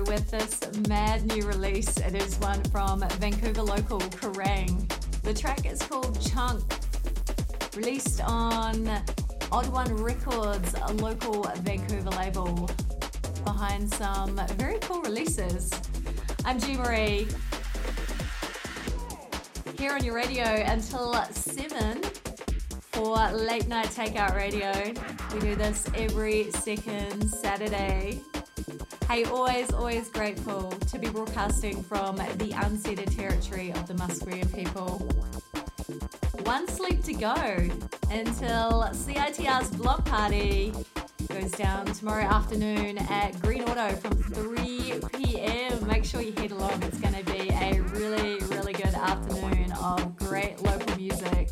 with this mad new release. It is one from Vancouver local Kerrang. The track is called Chunk, released on Odd One Records, a local Vancouver label behind some very cool releases. I'm G Marie, here on your radio until 7 for Late Night Takeout Radio. We do this every second Saturday. Hey, always grateful to be broadcasting from the unceded territory of the Musqueam people. One sleep to go until CITR's block party goes down tomorrow afternoon at Green Auto from 3 p.m. Make sure you head along. It's going to be a really, really good afternoon of great local music.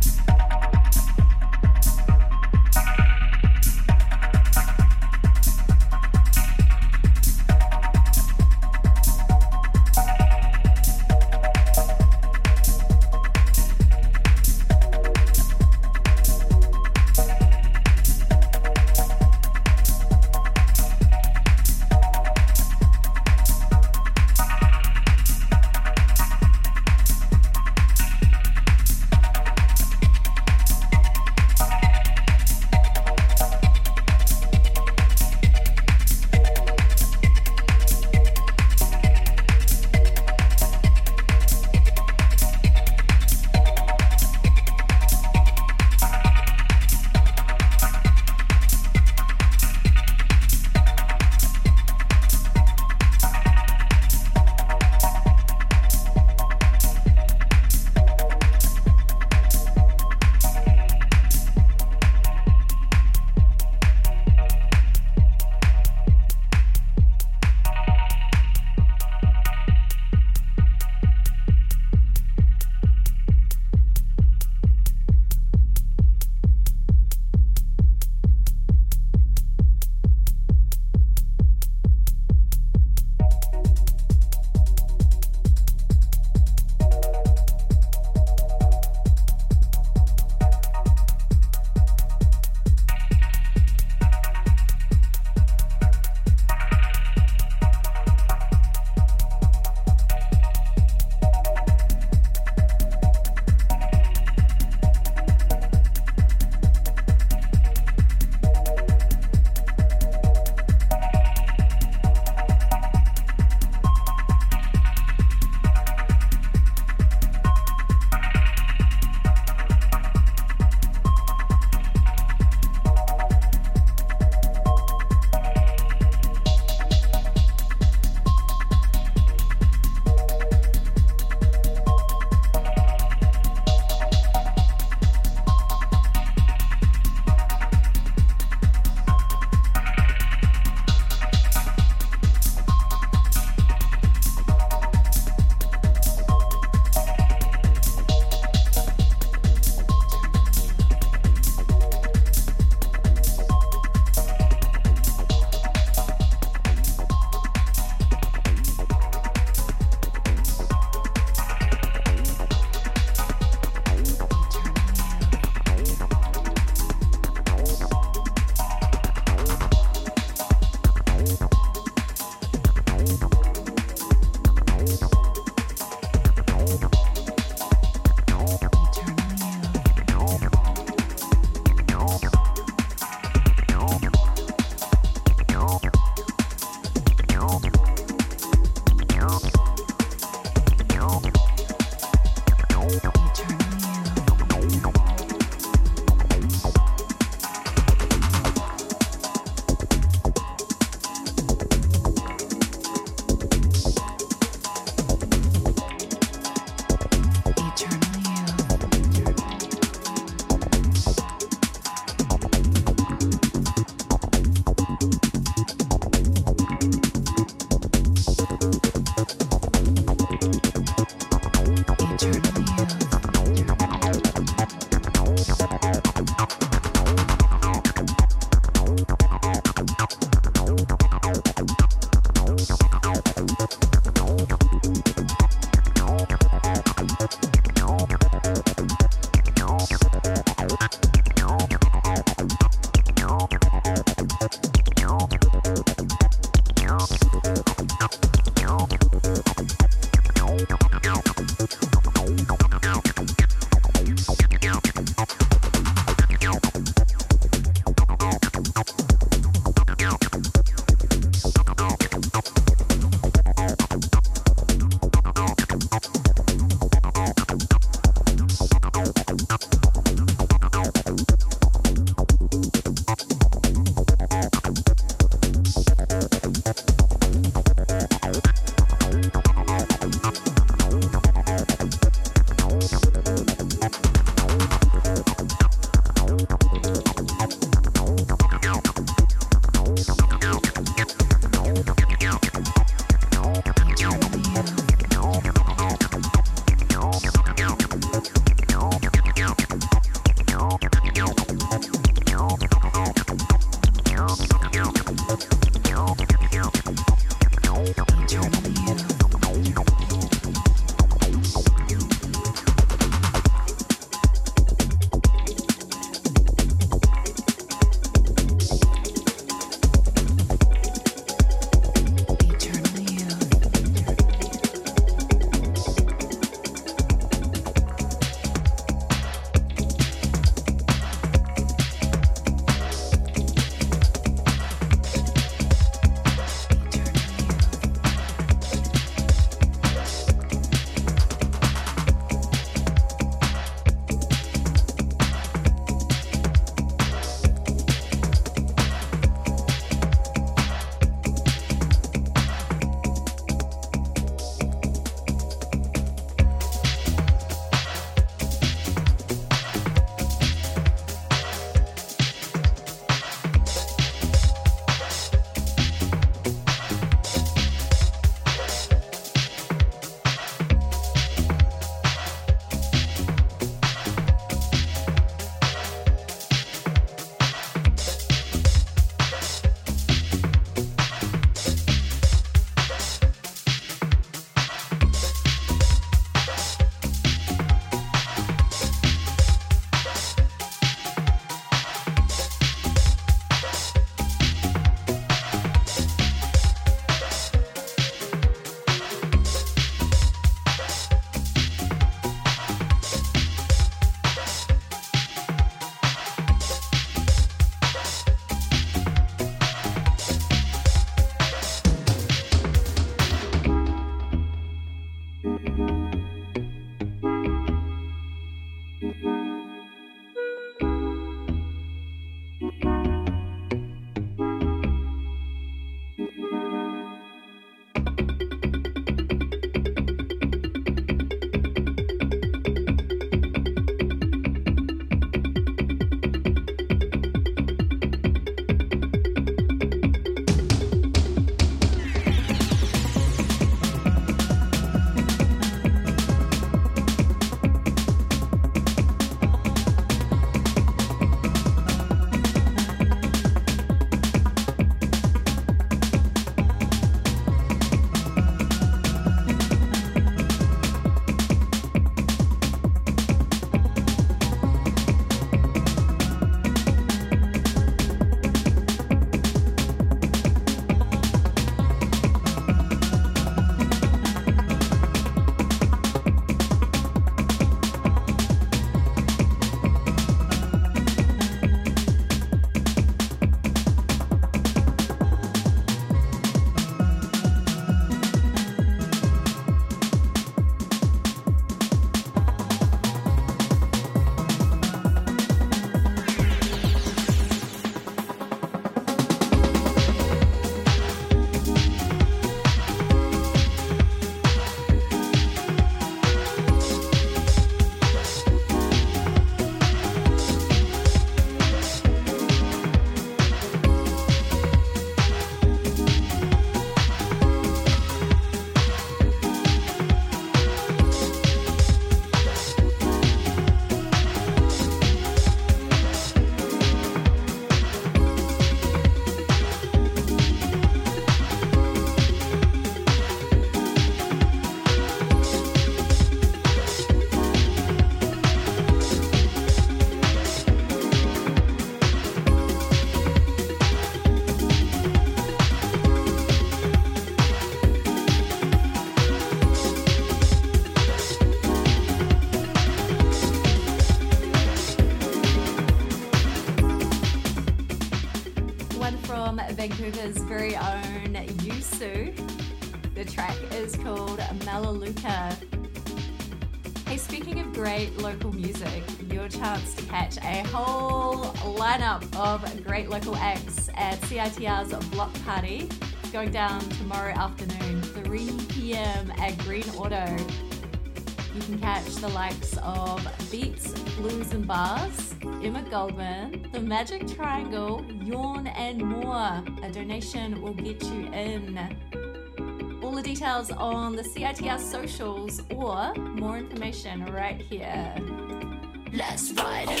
very own Yusu. The track is called Melaleuca. Hey, speaking of great local music, your chance to catch a whole lineup of great local acts at CITR's Block Party. It's going down tomorrow afternoon, 3 p.m. at Green Auto. You can catch the likes of Beats, Blues and Bars, Emma Goldman, The Magic Triangle, Yawn and more. A donation will get you in. All the details on the CITR socials or more information right here. Let's ride.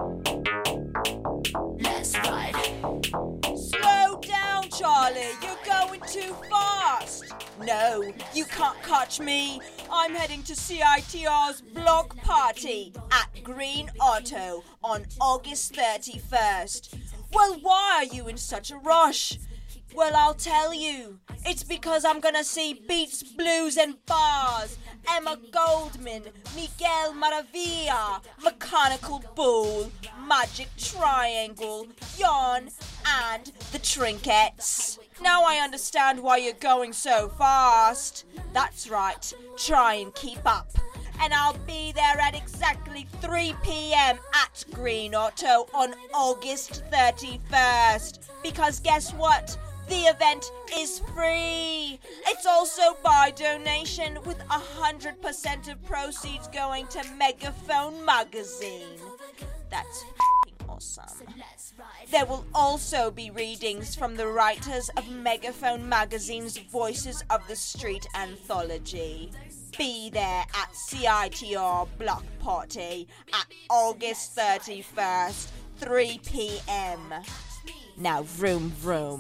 Let's ride. Slow down, Charlie. You're going too fast. No, you can't catch me. I'm heading to CITR's Block Party at Green Auto on August 31st. Well, why are you in such a rush? Well, I'll tell you. It's because I'm gonna see Beats, Blues and Bars, Emma Goldman, Miguel Maravilla, Mechanical Bull, Magic Triangle, Yawn, and The Trinkets. Now I understand why you're going so fast. That's right, try and keep up. And I'll be there at exactly 3 p.m. at Green Auto on August 31st. Because guess what? The event is free. It's also by donation with 100% of proceeds going to Megaphone Magazine. That's f***ing awesome. There will also be readings from the writers of Megaphone Magazine's Voices of the Street anthology. Be there at CITR Block Party at August 31st, 3 p.m. Now vroom vroom.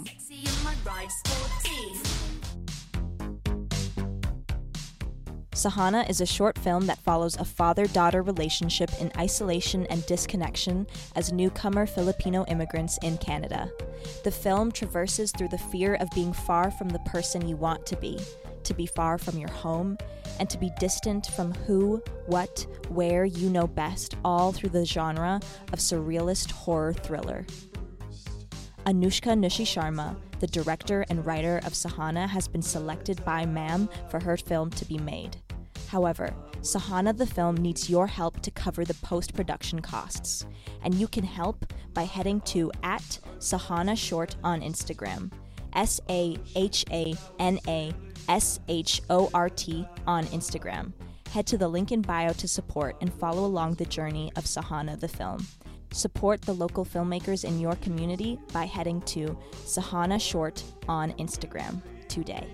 Sahana is a short film that follows a father-daughter relationship in isolation and disconnection as newcomer Filipino immigrants in Canada. The film traverses through the fear of being far from the person you want to be far from your home, and to be distant from who, what, where you know best, all through the genre of surrealist horror thriller. Anushka Nushi Sharma, the director and writer of Sahana, has been selected by MAM for her film to be made. However, Sahana the film needs your help to cover the post-production costs, and you can help by heading to @SahanaShort on Instagram, SAHANASHORT on Instagram. Head to the link in bio to support and follow along the journey of Sahana the film. Support the local filmmakers in your community by heading to Sahana Short on Instagram today.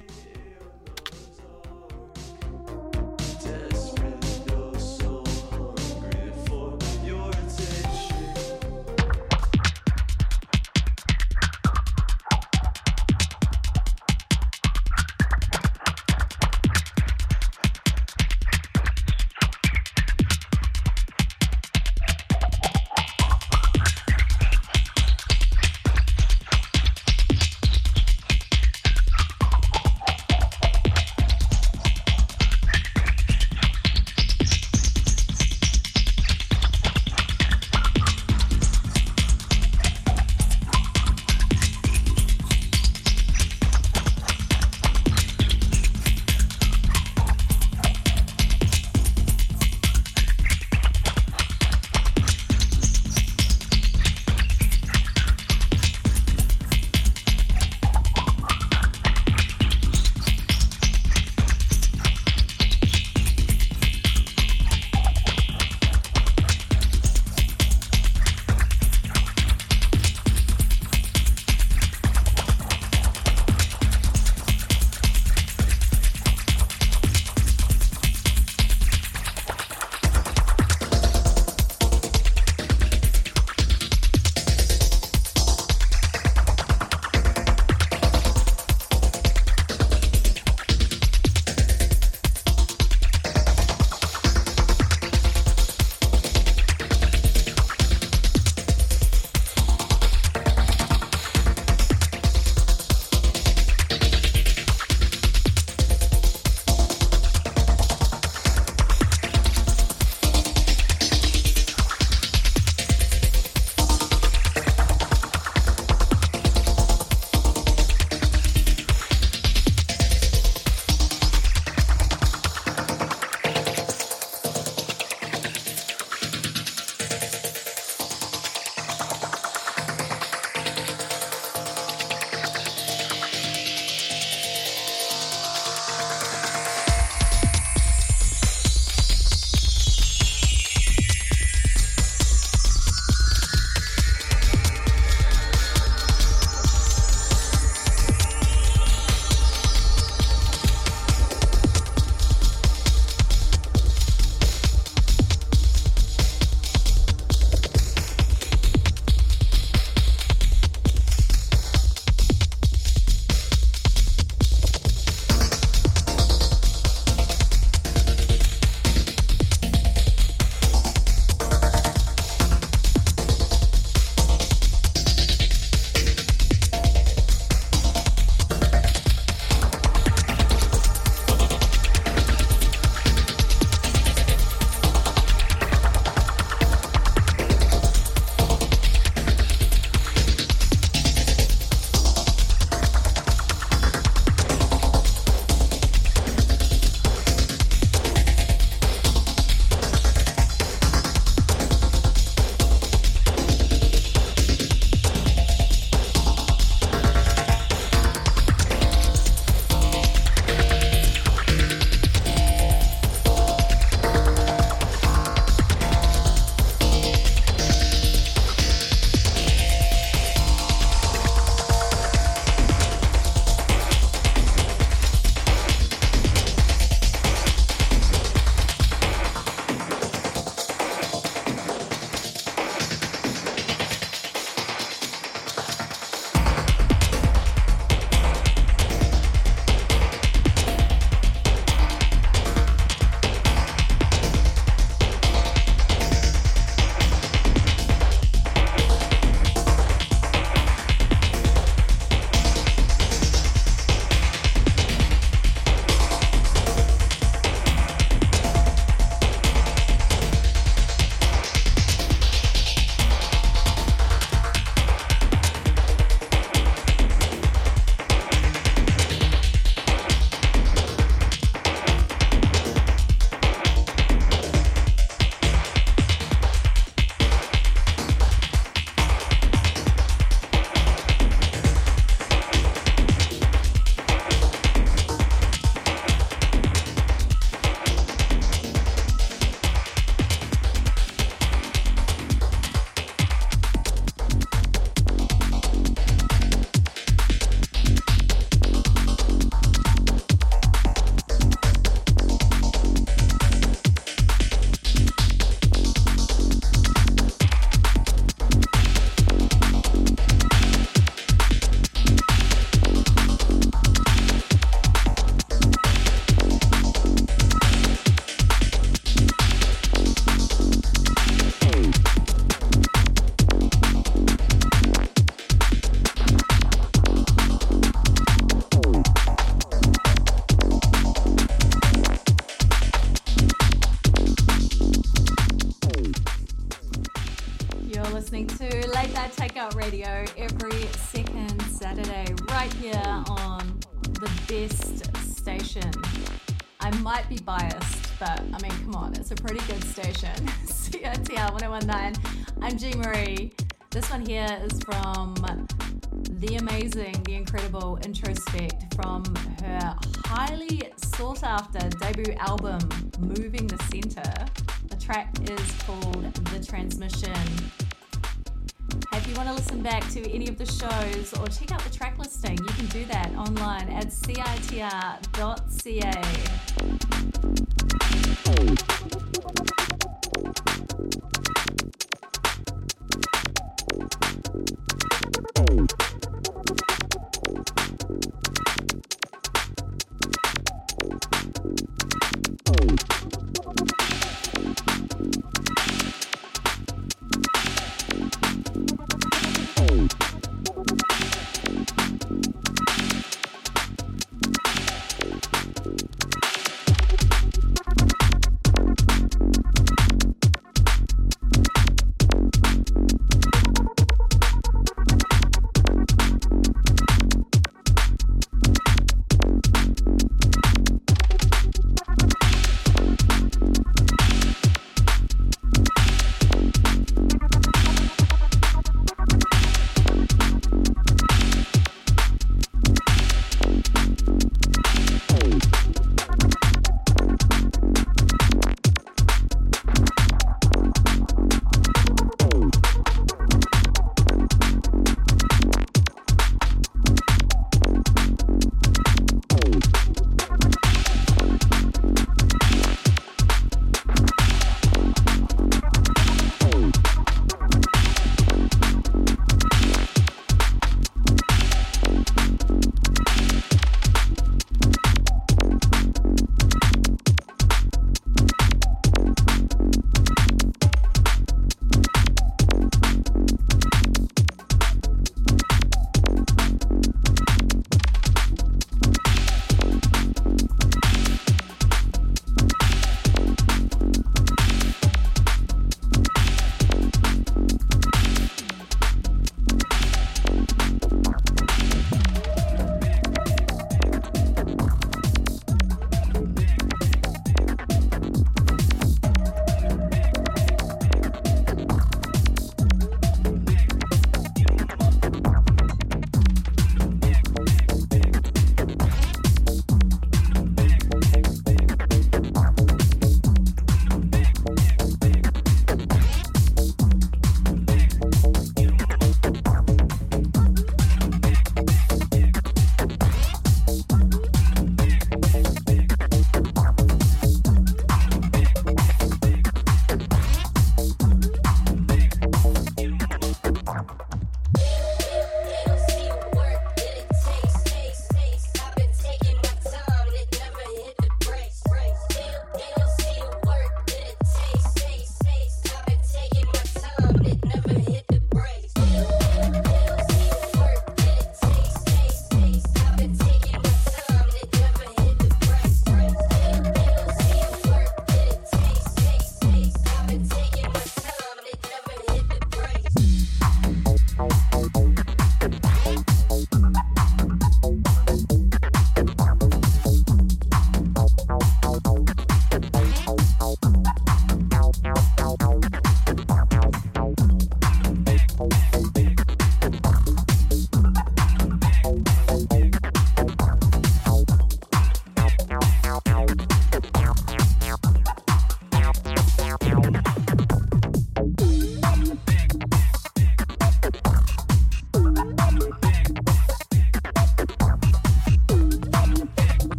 Late Night Takeout Radio every second Saturday, right here on the best station. I might be biased, but I mean, come on, it's a pretty good station. CITR 1019. I'm G Marie. This one here is from the amazing, the incredible Introspect from her highly sought after debut album, Moving the Center. The track is called The Transmission. Hey, if you want to listen back to any of the shows or check out the track listing, you can do that online at citr.ca.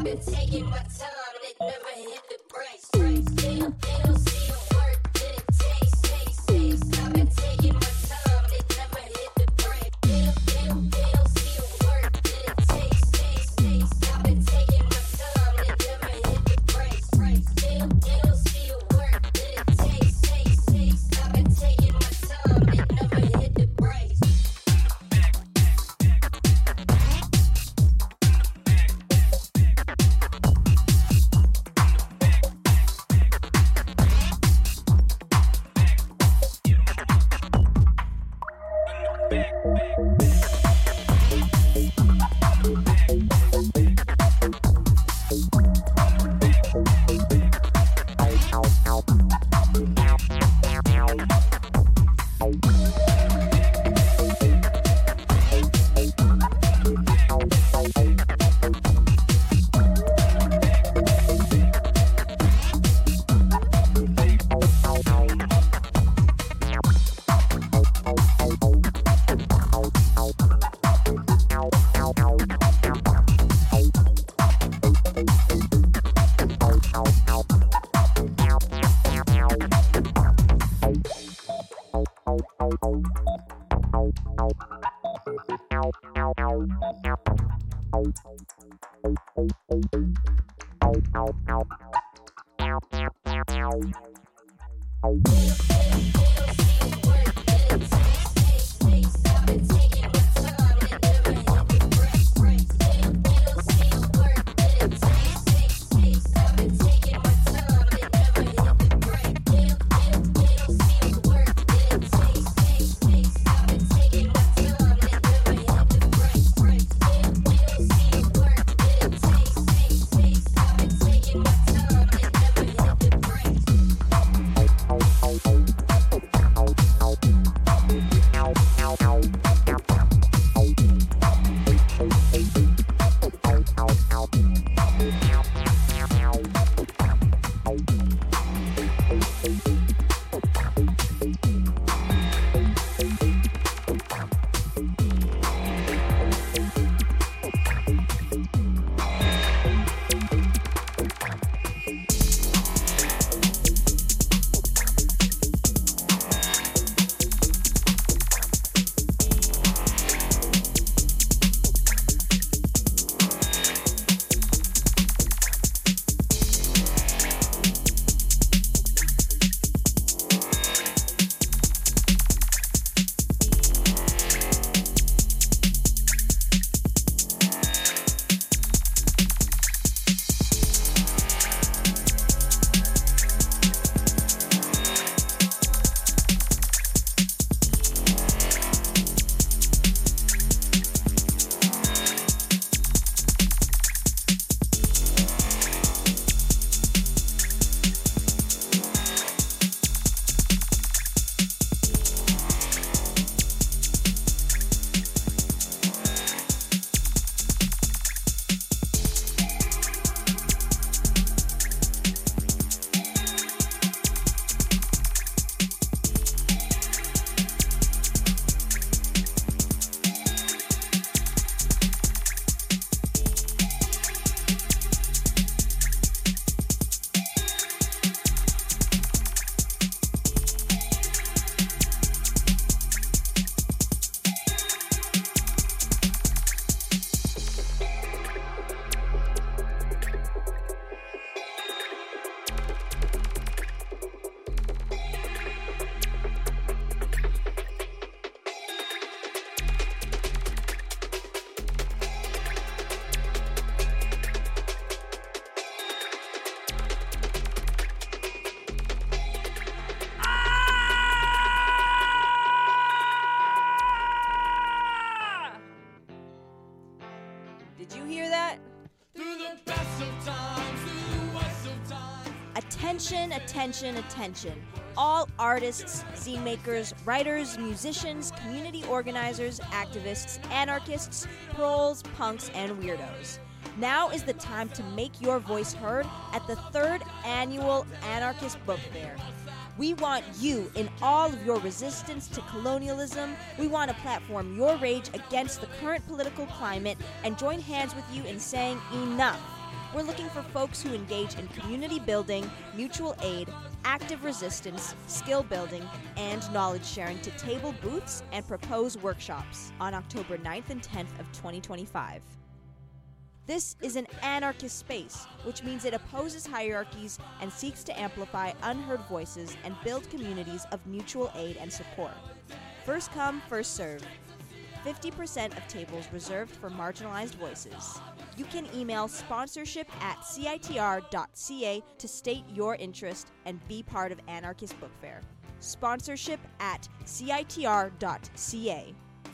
been taking my time and it never hit the brakes. They don't see the work that it takes. I've been taking my time and it never hit the brakes. They don't see the work that it takes. I've been taking my time and it never hit the brakes. They don't see the work that it takes. I've been taking my time and it never hit the brakes. Attention. All artists, zine makers, writers, musicians, community organizers, activists, anarchists, proles, punks, and weirdos. Now is the time to make your voice heard at the 3rd Annual Anarchist Book Fair. We want you in all of your resistance to colonialism. We want to platform your rage against the current political climate and join hands with you in saying enough. We're looking for folks who engage in community building, mutual aid, active resistance, skill building, and knowledge sharing to table booths and propose workshops on October 9th and 10th of 2025. This is an anarchist space, which means it opposes hierarchies and seeks to amplify unheard voices and build communities of mutual aid and support. First come, first serve. 50% of tables reserved for marginalized voices. You can email sponsorship@citr.ca to state your interest and be part of Anarchist Book Fair. Sponsorship@citr.ca.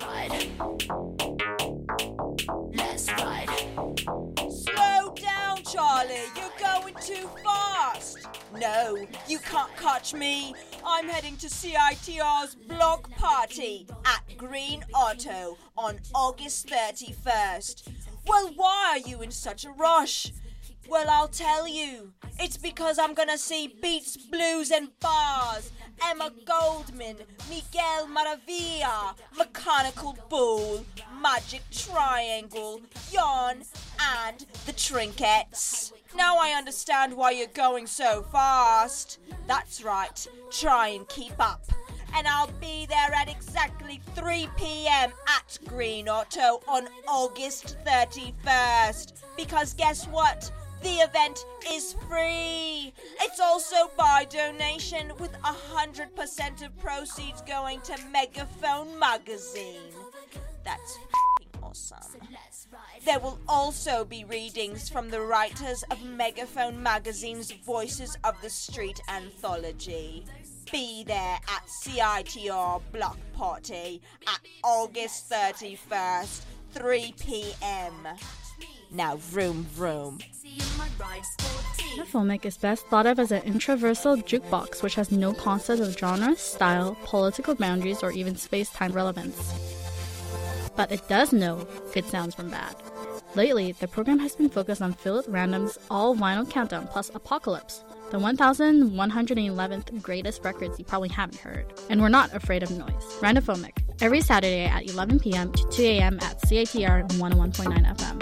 Let's ride. Slow down, Charlie. You're going too fast. No, you can't catch me. I'm heading to CITR's block party at Green Auto on August 31st. Well, why are you in such a rush? Well, I'll tell you. It's because I'm gonna see Beats, Blues and Bars, Emma Goldman, Miguel Maravilla, Mechanical Bull, Magic Triangle, Yawn, and The Trinkets. Now I understand why you're going so fast. That's right, try and keep up. And I'll be there at exactly 3 p.m. at Green Auto on August 31st. Because guess what? The event is free. It's also by donation with 100% of proceeds going to Megaphone Magazine. That's f***ing awesome. There will also be readings from the writers of Megaphone Magazine's Voices of the Street anthology. Be there at CITR Block Party at August 31st, 3 p.m. Now vroom vroom. Randophomic is best thought of as an introversal jukebox which has no concept of genre, style, political boundaries, or even space-time relevance. But it does know good sounds from bad. Lately, the program has been focused on Philip Random's All Vinyl Countdown plus Apocalypse, the 1,111th greatest records you probably haven't heard. And we're not afraid of noise. Randophomic, every Saturday at 11 p.m. to 2 a.m. at CITR 101.9 FM.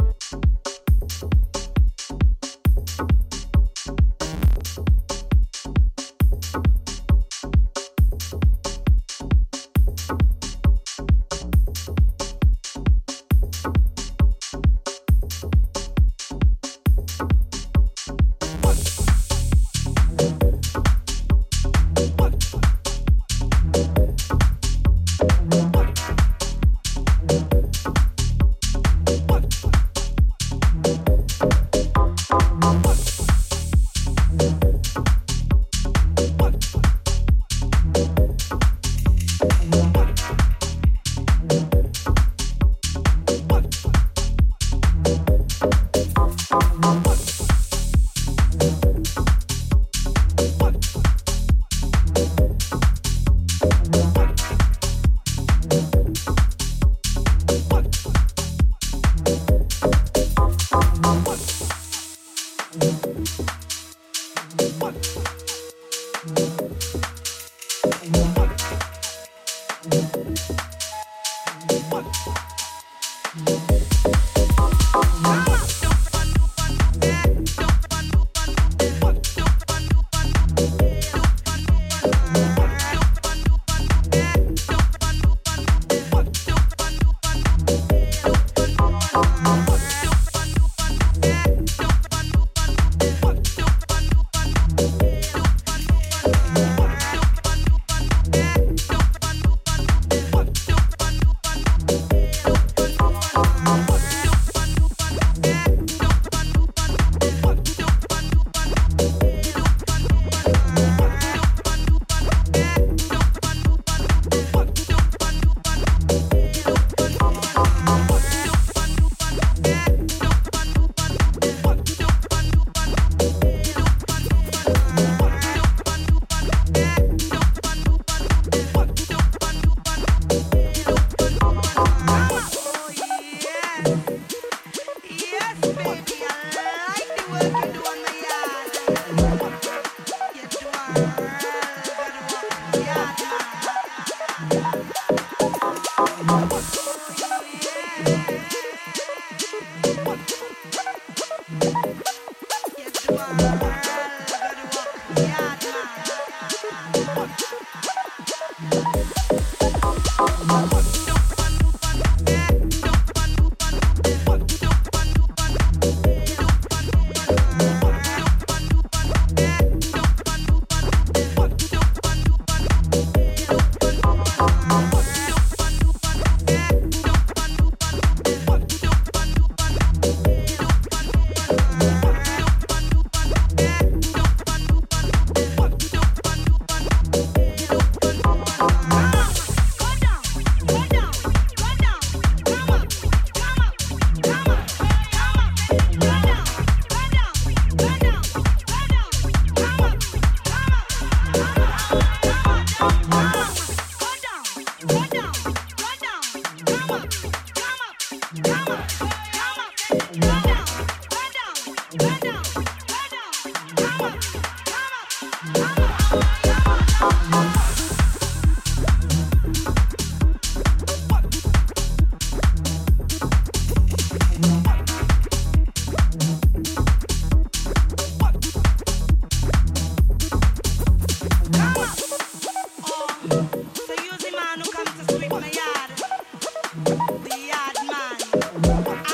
So use the man who comes to sweep my yard. The yard man.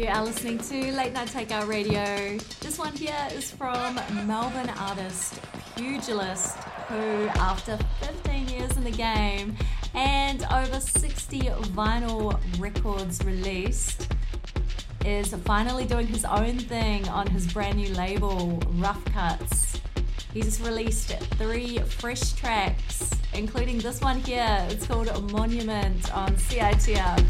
You are listening to Late Night Takeout Radio. This one here is from Melbourne artist Pugilist, who after 15 years in the game and over 60 vinyl records released, is finally doing his own thing on his brand new label, Rough Cuts. He just released 3 fresh tracks, including this one here. It's called Monument on CITR.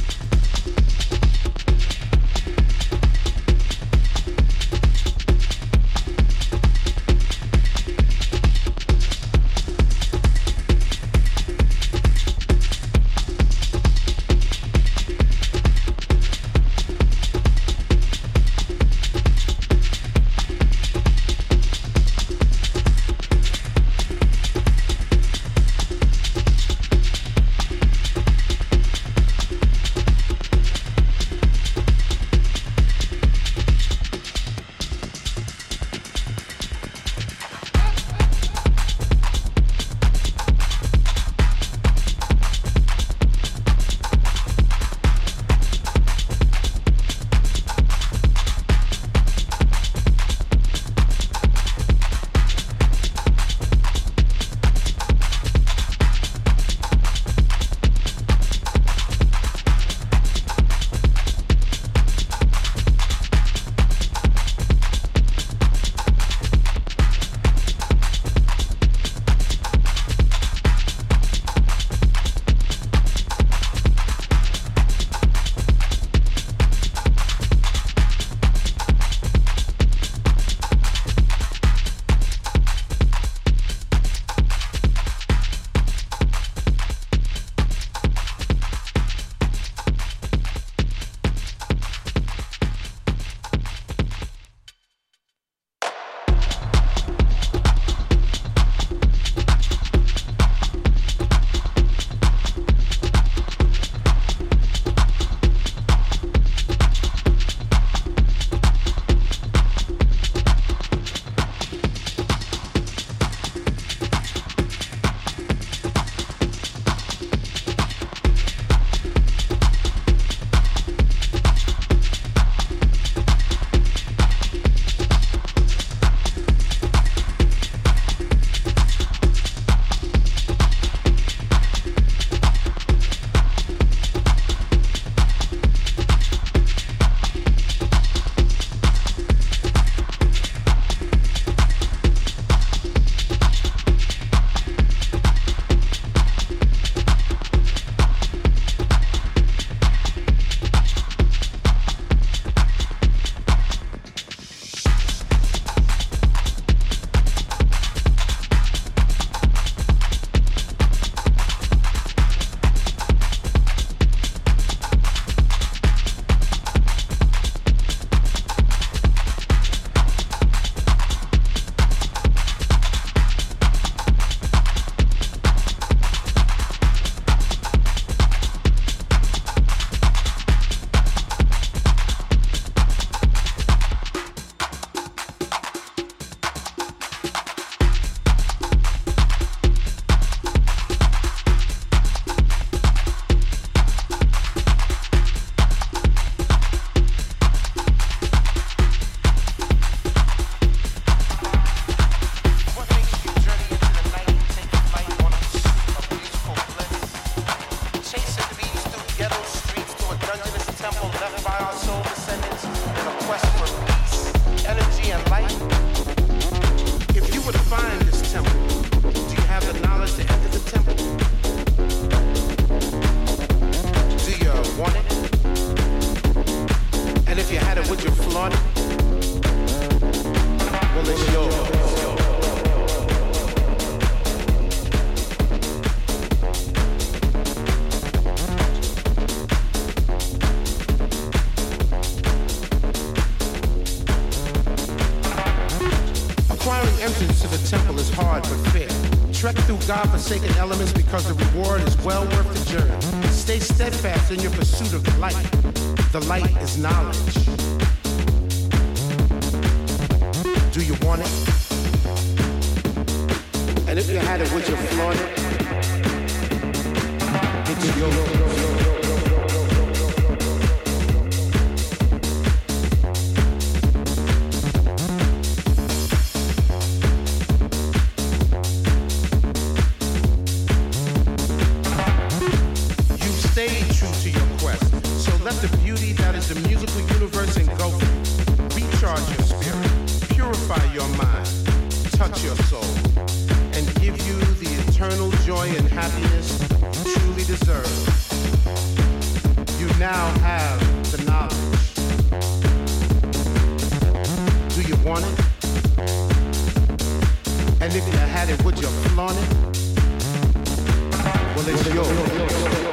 Trek through God-forsaken elements because the reward is well worth the journey. Stay steadfast in your pursuit of the light. The light is knowledge. Do you want it? And if you had it, would you flaunt it? It's yours. your mind, touch your soul, and give you the eternal joy and happiness you truly deserve. You now have the knowledge. Do you want it? And if you had it, would you flaunt it? Well, it's yours.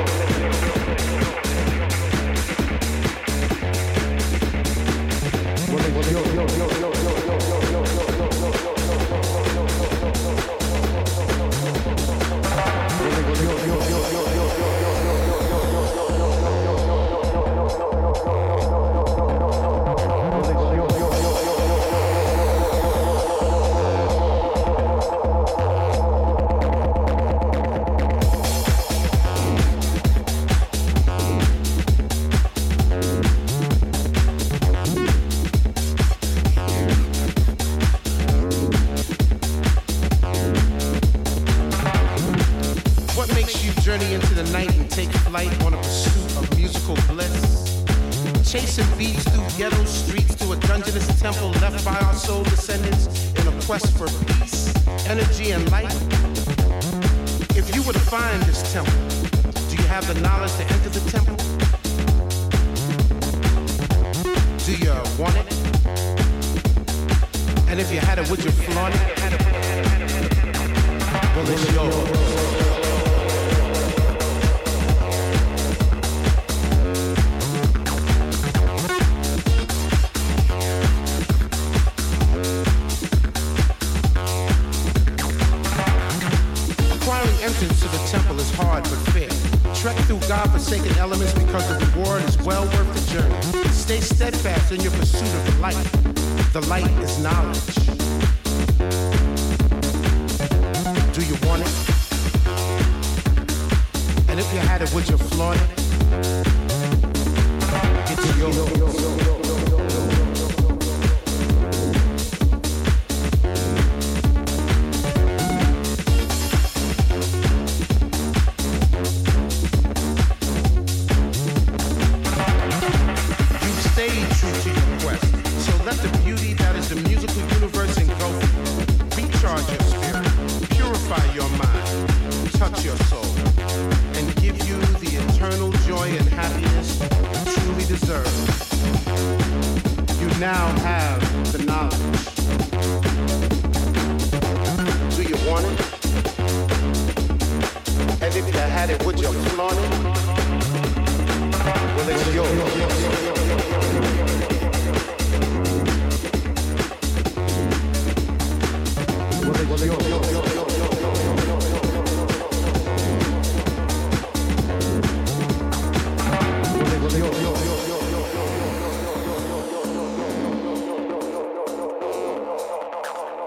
Journey into the night and take flight on a pursuit of musical bliss. Chasing beats through ghetto streets to a dungeonous temple left by our soul descendants in a quest for peace, energy, and light. If you were to find this temple, do you have the knowledge to enter the temple? Do you want it? And if you had it, would you flaunt it? Well, it's yours. Entrance to the temple is hard but fair. Trek through God-forsaken elements because the reward is well worth the journey. Stay steadfast in your pursuit of the light. The light is knowledge. Do you want it? And if you had it, would you flaunt it? It's yours. Let the beauty that is the musical universe engulf you. Recharge your spirit, purify your mind, touch your soul, and give you the eternal joy and happiness you truly deserve. You now have the knowledge. Do you want it? And if you had it, would you flaunt it? Well, it's yours. Well, it's yours.